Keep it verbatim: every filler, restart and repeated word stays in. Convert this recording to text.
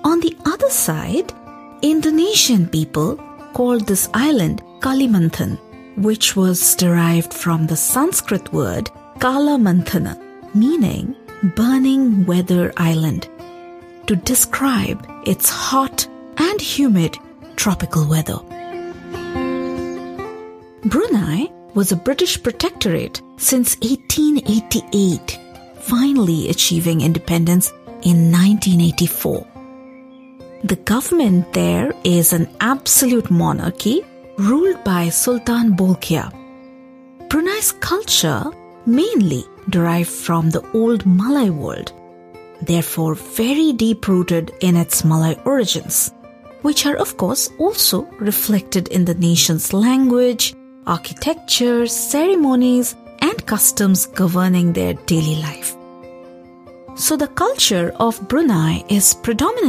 On the other side, Indonesian people called this island Kalimantan, which was derived from the Sanskrit word Kalamanthana, meaning burning weather island, to describe its hot and humid tropical weather. Brunei was a British protectorate since eighteen eighty-eight, finally achieving independence in nineteen eighty-four. The government there is an absolute monarchy ruled by Sultan Bolkiah. Brunei's culture mainly derived from the old Malay world, therefore very deep-rooted in its Malay origins, which are of course also reflected in the nation's language, architecture, ceremonies, and customs governing their daily life. So the culture of Brunei is predominantly